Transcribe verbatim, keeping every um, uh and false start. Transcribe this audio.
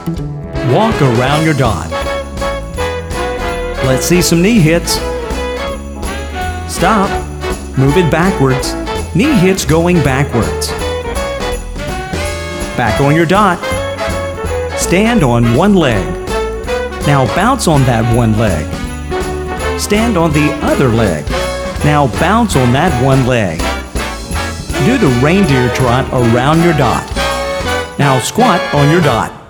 Walk around your dot. Let's see some knee hits. Stop. Move it backwards. Knee hits going backwards. Back on your dot. Stand on one leg. Now bounce on that one leg. Stand on the other leg. Now bounce on that one leg. Do the reindeer trot around your dot. Now squat on your dot.